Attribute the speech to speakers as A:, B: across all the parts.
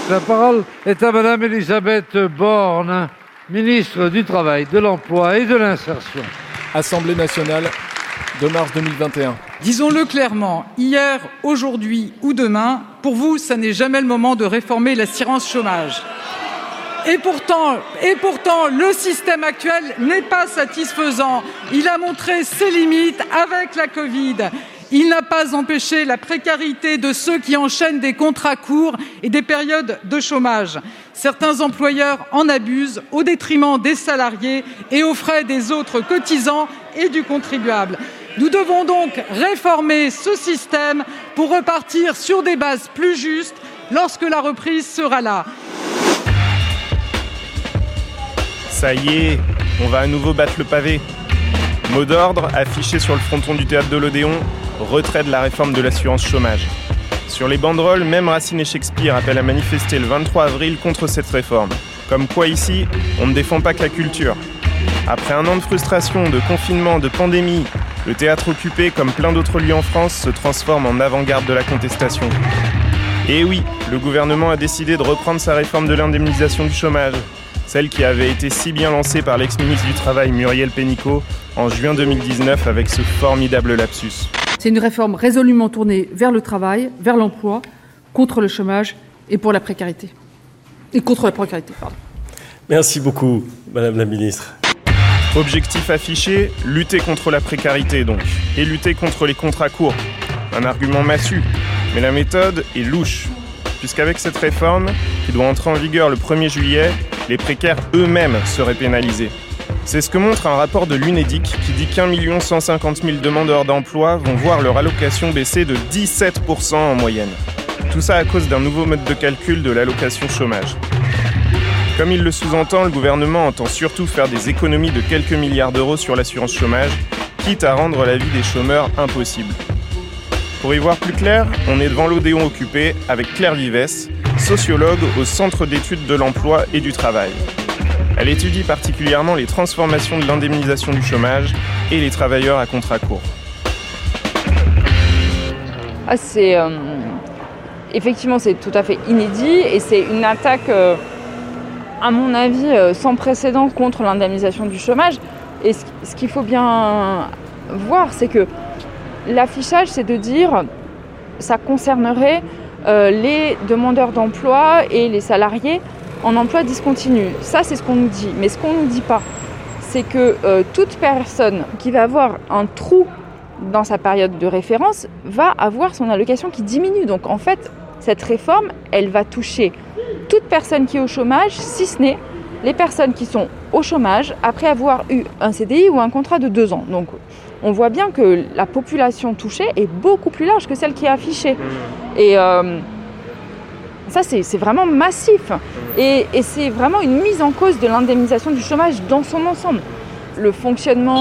A: La parole est à Madame Elisabeth Borne, ministre du Travail, de l'Emploi et de l'Insertion.
B: Assemblée nationale de mars 2021.
C: Disons-le clairement, hier, aujourd'hui ou demain, pour vous, ça n'est jamais le moment de réformer l'assurance chômage. Et pourtant, le système actuel n'est pas satisfaisant. Il a montré ses limites avec la Covid. Il n'a pas empêché la précarité de ceux qui enchaînent des contrats courts et des périodes de chômage. Certains employeurs en abusent au détriment des salariés et aux frais des autres cotisants et du contribuable. Nous devons donc réformer ce système pour repartir sur des bases plus justes lorsque la reprise sera là.
D: Ça y est, on va à nouveau battre le pavé. Mot d'ordre affiché sur le fronton du théâtre de l'Odéon, retrait de la réforme de l'assurance chômage. Sur les banderoles, même Racine et Shakespeare appellent à manifester le 23 avril contre cette réforme. Comme quoi ici, on ne défend pas que la culture. Après un an de frustration, de confinement, de pandémie, le théâtre occupé, comme plein d'autres lieux en France, se transforme en avant-garde de la contestation. Et oui, le gouvernement a décidé de reprendre sa réforme de l'indemnisation du chômage. Celle qui avait été si bien lancée par l'ex-ministre du Travail Muriel Pénicaud en juin 2019 avec ce formidable lapsus.
E: C'est une réforme résolument tournée vers le travail, vers l'emploi, contre le chômage et pour la précarité. Et contre la précarité, pardon.
F: Merci beaucoup, Madame la Ministre.
D: Objectif affiché, lutter contre la précarité donc, et lutter contre les contrats courts. Un argument massu, mais la méthode est louche, puisqu'avec cette réforme, qui doit entrer en vigueur le 1er juillet, les précaires eux-mêmes seraient pénalisés. C'est ce que montre un rapport de l'UNEDIC qui dit qu'1 150 000 demandeurs d'emploi vont voir leur allocation baisser de 17% en moyenne. Tout ça à cause d'un nouveau mode de calcul de l'allocation chômage. Comme il le sous-entend, le gouvernement entend surtout faire des économies de quelques milliards d'euros sur l'assurance chômage, quitte à rendre la vie des chômeurs impossible. Pour y voir plus clair, on est devant l'Odéon occupé avec Claire Vivès, sociologue au Centre d'études de l'emploi et du travail. Elle étudie particulièrement les transformations de l'indemnisation du chômage et les travailleurs à contrat court.
G: Effectivement, c'est tout à fait inédit et c'est une attaque, à mon avis, sans précédent contre l'indemnisation du chômage. Et ce qu'il faut bien voir, c'est que l'affichage, c'est de dire ça concernerait les demandeurs d'emploi et les salariés en emploi discontinu. Ça, c'est ce qu'on nous dit. Mais ce qu'on ne nous dit pas, c'est que toute personne qui va avoir un trou dans sa période de référence va avoir son allocation qui diminue. Donc en fait, cette réforme, elle va toucher toute personne qui est au chômage, si ce n'est les personnes qui sont au chômage après avoir eu un CDI ou un contrat de 2 ans. Donc on voit bien que la population touchée est beaucoup plus large que celle qui est affichée. Et ça, c'est vraiment massif. Et c'est vraiment une mise en cause de l'indemnisation du chômage dans son ensemble. Le fonctionnement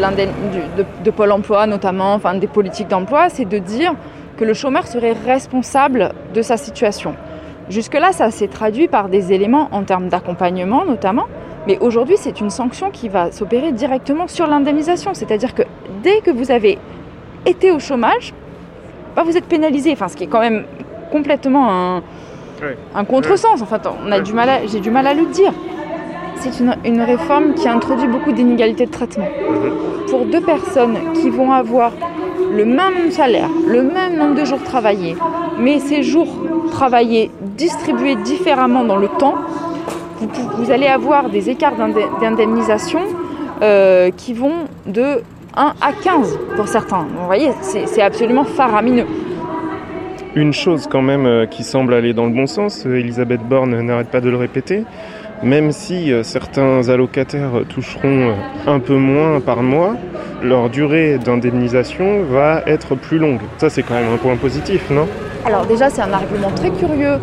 G: de Pôle emploi, notamment, enfin des politiques d'emploi, c'est de dire que le chômeur serait responsable de sa situation. Jusque-là, ça s'est traduit par des éléments en termes d'accompagnement, notamment. Mais aujourd'hui, c'est une sanction qui va s'opérer directement sur l'indemnisation. C'est-à-dire que dès que vous avez été au chômage, vous êtes pénalisé. Enfin, ce qui est quand même complètement un contresens. Enfin, j'ai du mal à le dire. C'est une réforme qui introduit beaucoup d'inégalités de traitement. Pour 2 personnes qui vont avoir le même salaire, le même nombre de jours travaillés, mais ces jours travaillés distribués différemment dans le temps, vous allez avoir des écarts d'indemnisation qui vont de 1 à 15 pour certains. Vous voyez, c'est absolument faramineux.
D: Une chose quand même qui semble aller dans le bon sens, Elisabeth Borne n'arrête pas de le répéter, même si certains allocataires toucheront un peu moins par mois, leur durée d'indemnisation va être plus longue. Ça, c'est quand même un point positif, non ?
G: Alors déjà, c'est un argument très curieux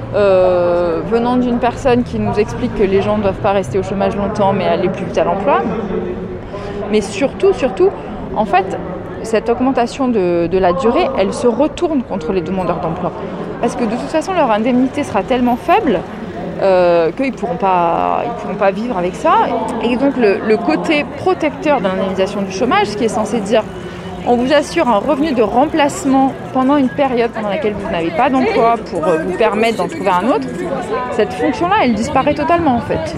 G: venant d'une personne qui nous explique que les gens ne doivent pas rester au chômage longtemps, mais aller plus vite à l'emploi. Mais surtout, en fait, cette augmentation de la durée, elle se retourne contre les demandeurs d'emploi. Parce que de toute façon, leur indemnité sera tellement faible qu'ils ne pourront pas vivre avec ça. Et donc, le côté protecteur de l'indemnisation du chômage, ce qui est censé dire On vous assure un revenu de remplacement pendant une période pendant laquelle vous n'avez pas d'emploi pour vous permettre d'en trouver un autre. Cette fonction-là, elle disparaît totalement en fait.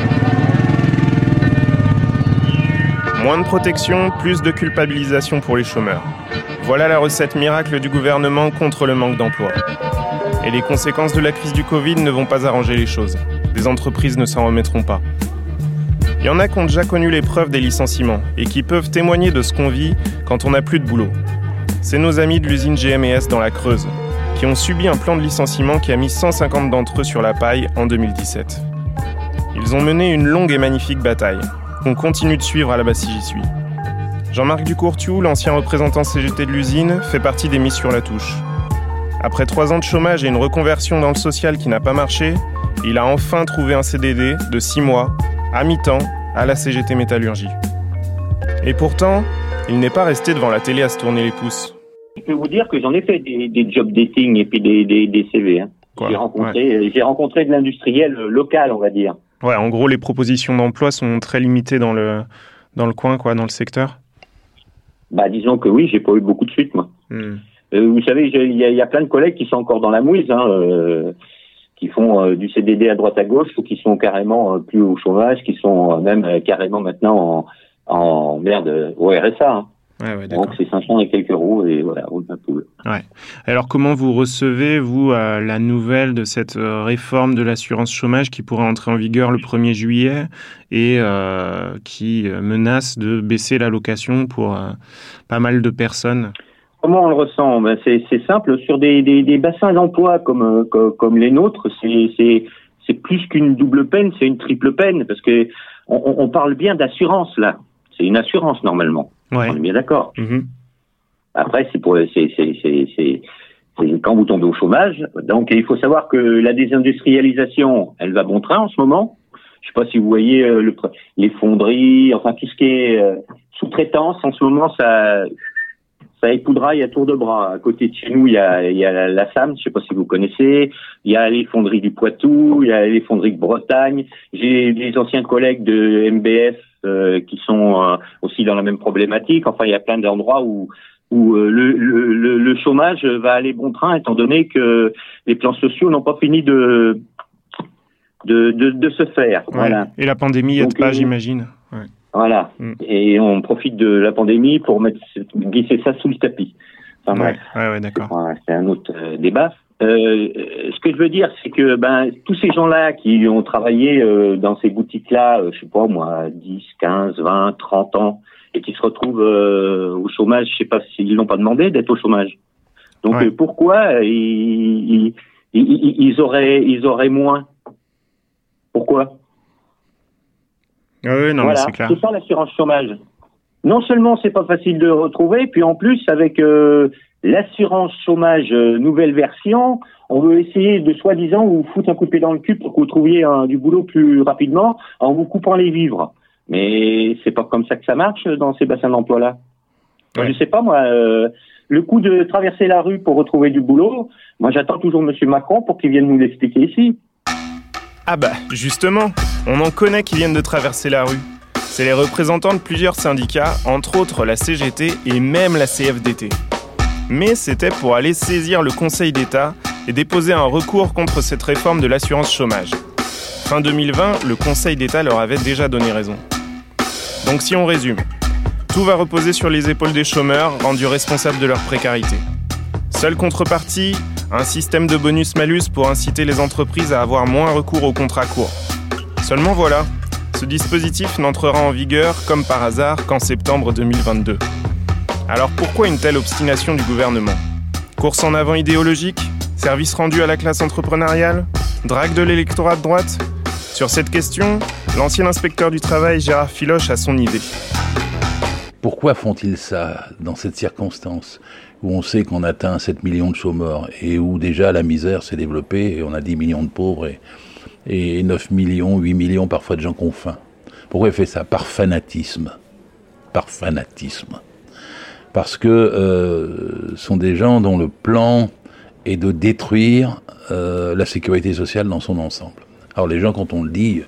D: Moins de protection, plus de culpabilisation pour les chômeurs. Voilà la recette miracle du gouvernement contre le manque d'emploi. Et les conséquences de la crise du Covid ne vont pas arranger les choses. Des entreprises ne s'en remettront pas. Il y en a qui ont déjà connu l'épreuve des licenciements et qui peuvent témoigner de ce qu'on vit quand on n'a plus de boulot. C'est nos amis de l'usine GMS dans la Creuse, qui ont subi un plan de licenciement qui a mis 150 d'entre eux sur la paille en 2017. Ils ont mené une longue et magnifique bataille, qu'on continue de suivre à la Bastille J'y suis. Jean-Marc Ducourtiou, l'ancien représentant CGT de l'usine, fait partie des mis sur la touche. Après 3 ans de chômage et une reconversion dans le social qui n'a pas marché, il a enfin trouvé un CDD de 6 mois, à mi-temps, à la CGT Métallurgie. Et pourtant, il n'est pas resté devant la télé à se tourner les pouces.
H: Je peux vous dire que j'en ai fait des job dating et puis des CV. Hein. J'ai rencontré de l'industriel local, on va dire.
D: Ouais, en gros, les propositions d'emploi sont très limitées dans le coin, quoi, dans le secteur.
H: Bah, disons que oui, j'ai pas eu beaucoup de suite, moi. Vous savez, il y a plein de collègues qui sont encore dans la mouise, qui font du CDD à droite à gauche, ou qui sont carrément plus au chômage, qui sont même carrément maintenant en merde au RSA. Hein.
D: Ouais,
H: donc c'est 500 et quelques euros et voilà, roule ma poule.
D: Ouais. Alors comment vous recevez, vous, la nouvelle de cette réforme de l'assurance chômage qui pourrait entrer en vigueur le 1er juillet et qui menace de baisser l'allocation pour pas mal de personnes?
H: Comment on le ressent? Ben c'est simple, sur des bassins d'emploi comme les nôtres, c'est plus qu'une double peine, c'est une triple peine, parce que on parle bien d'assurance là. C'est une assurance normalement. Ouais. On est bien d'accord. Après, c'est quand vous tombez au chômage. Donc, il faut savoir que la désindustrialisation, elle va bon train en ce moment. Je sais pas si vous voyez les fonderies, enfin tout ce qui est sous-traitance en ce moment, ça époudraille à tour de bras. À côté de chez nous, il y a la SAM, je sais pas si vous connaissez. Il y a les fonderies du Poitou, il y a les fonderies de Bretagne. J'ai des anciens collègues de MBF qui sont aussi dans la même problématique. Enfin, il y a plein d'endroits où le chômage va aller bon train, étant donné que les plans sociaux n'ont pas fini de se faire. Ouais. Voilà.
D: Et la pandémie aide pas, j'imagine. Ouais.
H: Voilà. Et on profite de la pandémie pour glisser ça sous le tapis. Enfin, bref.
D: Ouais, d'accord.
H: Voilà, c'est un autre débat. Ce que je veux dire, c'est que tous ces gens-là qui ont travaillé dans ces boutiques-là, je sais pas moi, 10, 15, 20, 30 ans, et qui se retrouvent au chômage, je sais pas s'ils n'ont pas demandé d'être au chômage. Donc pourquoi ils auraient moins? Pourquoi?
D: Oui, non,
H: voilà,
D: mais c'est clair.
H: C'est ça l'assurance chômage. Non seulement c'est pas facile de retrouver, puis en plus avec l'assurance chômage nouvelle version, on veut essayer de soi-disant vous foutre un coup de pied dans le cul pour que vous trouviez du boulot plus rapidement en vous coupant les vivres. Mais c'est pas comme ça que ça marche dans ces bassins d'emploi-là. Ouais. Je sais pas moi, le coup de traverser la rue pour retrouver du boulot, moi j'attends toujours Monsieur Macron pour qu'il vienne nous l'expliquer ici.
D: Ah bah, justement, on en connaît qui viennent de traverser la rue. C'est les représentants de plusieurs syndicats, entre autres la CGT et même la CFDT. Mais c'était pour aller saisir le Conseil d'État et déposer un recours contre cette réforme de l'assurance chômage. Fin 2020, le Conseil d'État leur avait déjà donné raison. Donc si on résume, tout va reposer sur les épaules des chômeurs, rendus responsables de leur précarité. Seule contrepartie, un système de bonus-malus pour inciter les entreprises à avoir moins recours aux contrats courts. Seulement voilà, ce dispositif n'entrera en vigueur, comme par hasard, qu'en septembre 2022. Alors pourquoi une telle obstination du gouvernement? Course en avant idéologique? Service rendu à la classe entrepreneuriale? Drague de l'électorat de droite? Sur cette question, l'ancien inspecteur du travail Gérard Filoche a son idée.
I: Pourquoi font-ils ça dans cette circonstance où on sait qu'on atteint 7 millions de chômeurs et où déjà la misère s'est développée et on a 10 millions de pauvres et 9 millions, 8 millions parfois de gens qui ont faim? Pourquoi il fait ça? Par fanatisme. Par fanatisme. Parce que sont des gens dont le plan est de détruire la sécurité sociale dans son ensemble. Alors les gens, quand on le dit,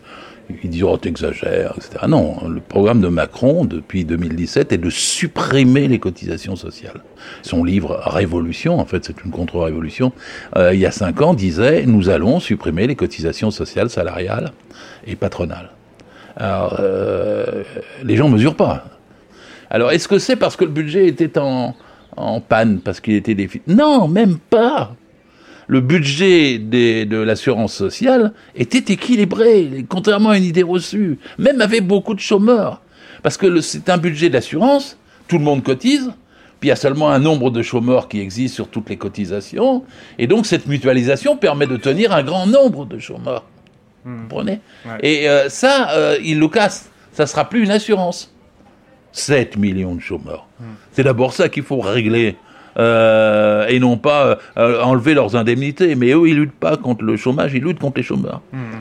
I: Ils disent « Oh, t'exagères », etc. Non, le programme de Macron, depuis 2017, est de supprimer les cotisations sociales. Son livre « Révolution », en fait, c'est une contre-révolution, il y a 5 ans, disait « Nous allons supprimer les cotisations sociales, salariales et patronales ». Alors, les gens ne mesurent pas. Alors, est-ce que c'est parce que le budget était en panne, parce qu'il était déficit ? Non, même pas. Le budget de l'assurance sociale était équilibré, contrairement à une idée reçue, même avec beaucoup de chômeurs. Parce que c'est un budget d'assurance, tout le monde cotise, puis il y a seulement un nombre de chômeurs qui existe sur toutes les cotisations, et donc cette mutualisation permet de tenir un grand nombre de chômeurs. Vous comprenez ? Ouais. Et il le casse. Ça ne sera plus une assurance. 7 millions de chômeurs. C'est d'abord ça qu'il faut régler. Et non pas enlever leurs indemnités. Mais eux, ils luttent pas contre le chômage, ils luttent contre les chômeurs.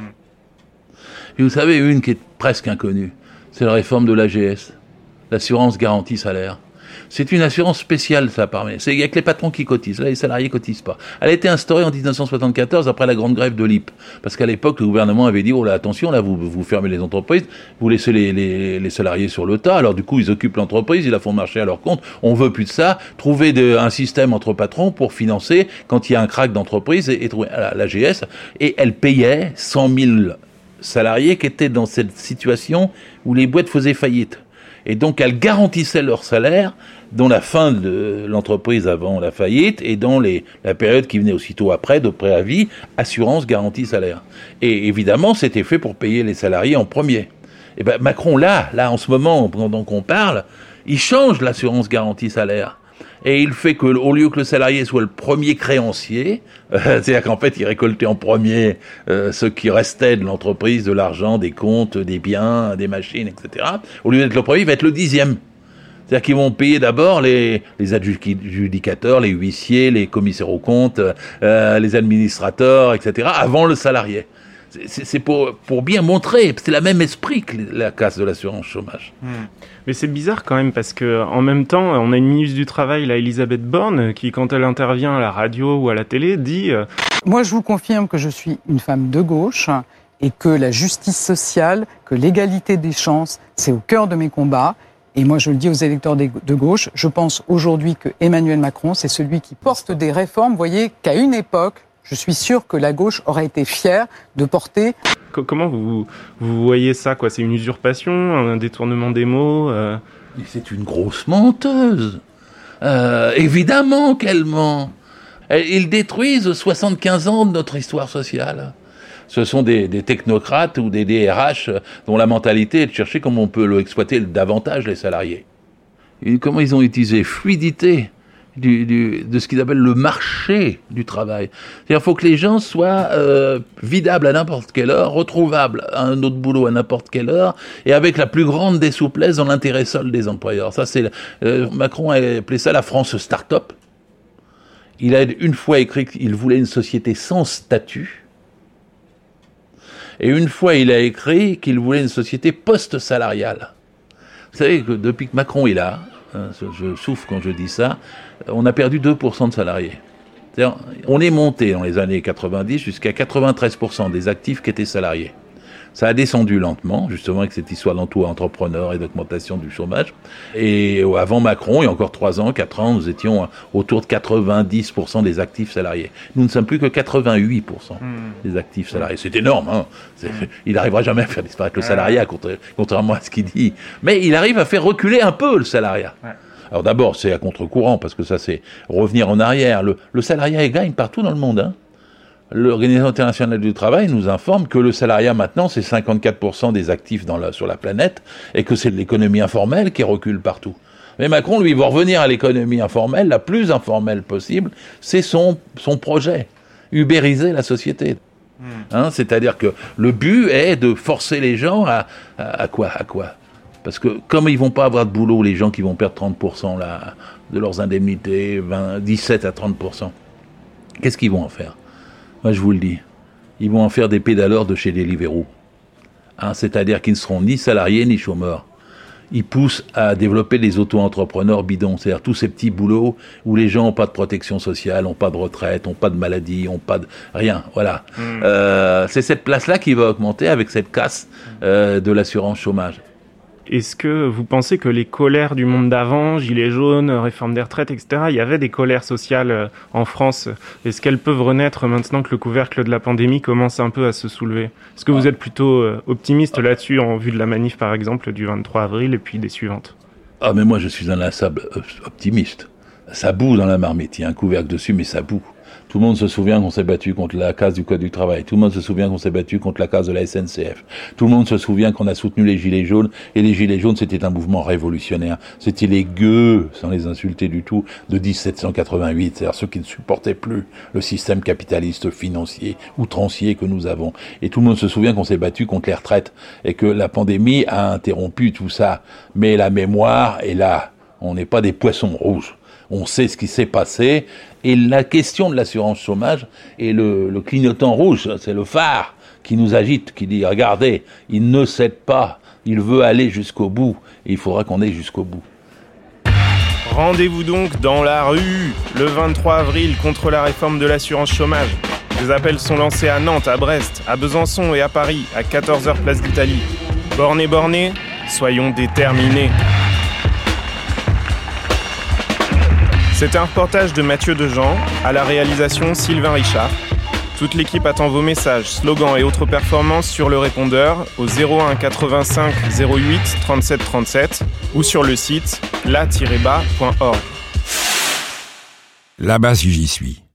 I: Et vous savez, une qui est presque inconnue, c'est la réforme de l'AGS, l'assurance garantie salaire. C'est une assurance spéciale, ça, il y a que les patrons qui cotisent. Là, les salariés cotisent pas. Elle a été instaurée en 1974 après la grande grève de l'IP. Parce qu'à l'époque, le gouvernement avait dit, oh là, attention, là, vous fermez les entreprises, vous laissez les salariés sur le tas. Alors, du coup, ils occupent l'entreprise, ils la font marcher à leur compte. On veut plus de ça. Trouver un système entre patrons pour financer quand il y a un krach d'entreprise et trouver l'AGS. Et elle payait 100 000 salariés qui étaient dans cette situation où les boîtes faisaient faillite. Et donc, elle garantissait leur salaire dans la fin de l'entreprise avant la faillite et dans la période qui venait aussitôt après de préavis, assurance garantie salaire. Et évidemment, c'était fait pour payer les salariés en premier. Et ben Macron, là, en ce moment, pendant qu'on parle, il change l'assurance garantie salaire. Et il fait que, au lieu que le salarié soit le premier créancier, c'est-à-dire qu'en fait, il récoltait en premier ce qui restait de l'entreprise, de l'argent, des comptes, des biens, des machines, etc. Au lieu d'être le premier, il va être le 10e. C'est-à-dire qu'ils vont payer d'abord les adjudicateurs, les huissiers, les commissaires aux comptes, les administrateurs, etc., avant le salarié. C'est pour bien montrer, c'est le même esprit que la casse de l'assurance chômage.
D: Mais c'est bizarre quand même parce que en même temps, on a une ministre du Travail, là, Elisabeth Borne, qui quand elle intervient à la radio ou à la télé, dit...
C: Moi, je vous confirme que je suis une femme de gauche et que la justice sociale, que l'égalité des chances, c'est au cœur de mes combats. Et moi, je le dis aux électeurs de gauche, je pense aujourd'hui que Emmanuel Macron, c'est celui qui porte des réformes. Vous voyez qu'à une époque, je suis sûr que la gauche aurait été fière de porter...
D: Comment vous voyez ça, quoi ? C'est une usurpation, un détournement des mots
I: C'est une grosse menteuse. Évidemment qu'elle ment. Ils détruisent 75 ans de notre histoire sociale. Ce sont des technocrates ou des DRH dont la mentalité est de chercher comment on peut exploiter davantage les salariés. Et comment ils ont utilisé fluidité de ce qu'ils appellent le marché du travail. C'est-à-dire qu'il faut que les gens soient vidables à n'importe quelle heure, retrouvables à un autre boulot à n'importe quelle heure, et avec la plus grande des souplesses dans l'intérêt seul des employeurs. Ça, c'est Macron a appelé ça la France start-up. Il a une fois écrit qu'il voulait une société sans statut, et une fois il a écrit qu'il voulait une société post-salariale. Vous savez que depuis que Macron est là, je souffre quand je dis ça, on a perdu 2% de salariés. C'est-à-dire, on est monté dans les années 90 jusqu'à 93% des actifs qui étaient salariés. Ça a descendu lentement, justement avec cette histoire d'emploi entrepreneur et d'augmentation du chômage. Et avant Macron, il y a encore 3 ans, 4 ans, nous étions autour de 90% des actifs salariés. Nous ne sommes plus que 88% des actifs salariés. C'est énorme, hein. Il n'arrivera jamais à faire disparaître le salariat, contrairement à ce qu'il dit. Mais il arrive à faire reculer un peu le salariat. Ouais. Alors d'abord, c'est à contre-courant, parce que ça, c'est revenir en arrière. Le salariat, il gagne partout dans le monde, hein. L'Organisation internationale du travail nous informe que le salariat maintenant c'est 54% des actifs sur la planète et que c'est de l'économie informelle qui recule partout. Mais Macron, lui, va revenir à l'économie informelle, la plus informelle possible. C'est son projet, ubériser la société. Hein, c'est-à-dire que le but est de forcer les gens à quoi ? Parce que comme ils vont pas avoir de boulot, les gens qui vont perdre 30% là, de leurs indemnités, 17 à 30%, qu'est-ce qu'ils vont en faire ? Moi, je vous le dis, ils vont en faire des pédaleurs de chez Deliveroo. Hein, c'est-à-dire qu'ils ne seront ni salariés ni chômeurs. il pousse à développer les auto-entrepreneurs bidons, c'est-à-dire tous ces petits boulots où les gens n'ont pas de protection sociale, n'ont pas de retraite, n'ont pas de maladie, n'ont pas de rien, voilà. C'est cette place-là qui va augmenter avec cette casse de l'assurance chômage.
D: Est-ce que vous pensez que les colères du monde d'avant, gilets jaunes, réforme des retraites, etc., il y avait des colères sociales en France? Est-ce qu'elles peuvent renaître maintenant que le couvercle de la pandémie commence un peu à se soulever? Est-ce que vous êtes plutôt optimiste là-dessus en vue de la manif, par exemple, du 23 avril et puis des suivantes?
I: Ah, mais moi, je suis un inlassable optimiste. Ça boue dans la marmite. Il y a un couvercle dessus, mais ça boue. Tout le monde se souvient qu'on s'est battu contre la casse du Code du travail. Tout le monde se souvient qu'on s'est battu contre la casse de la SNCF. Tout le monde se souvient qu'on a soutenu les Gilets jaunes. Et les Gilets jaunes, c'était un mouvement révolutionnaire. C'était les gueux, sans les insulter du tout, de 1788. C'est-à-dire ceux qui ne supportaient plus le système capitaliste financier, outrancier que nous avons. Et tout le monde se souvient qu'on s'est battu contre les retraites. Et que la pandémie a interrompu tout ça. Mais la mémoire est là. On n'est pas des poissons rouges. On sait ce qui s'est passé, et la question de l'assurance chômage est le clignotant rouge, c'est le phare qui nous agite, qui dit « Regardez, il ne cède pas, il veut aller jusqu'au bout, et il faudra qu'on aille jusqu'au bout. »
D: Rendez-vous donc dans la rue le 23 avril contre la réforme de l'assurance chômage. Des appels sont lancés à Nantes, à Brest, à Besançon et à Paris, à 14h place d'Italie. Bornés, soyons déterminés. C'était un reportage de Mathieu Dejean, à la réalisation Sylvain Richard. Toute l'équipe attend vos messages, slogans et autres performances sur le répondeur au 01 85 08 37 37 ou sur le site la-bas.org.
J: Là-bas si j'y suis.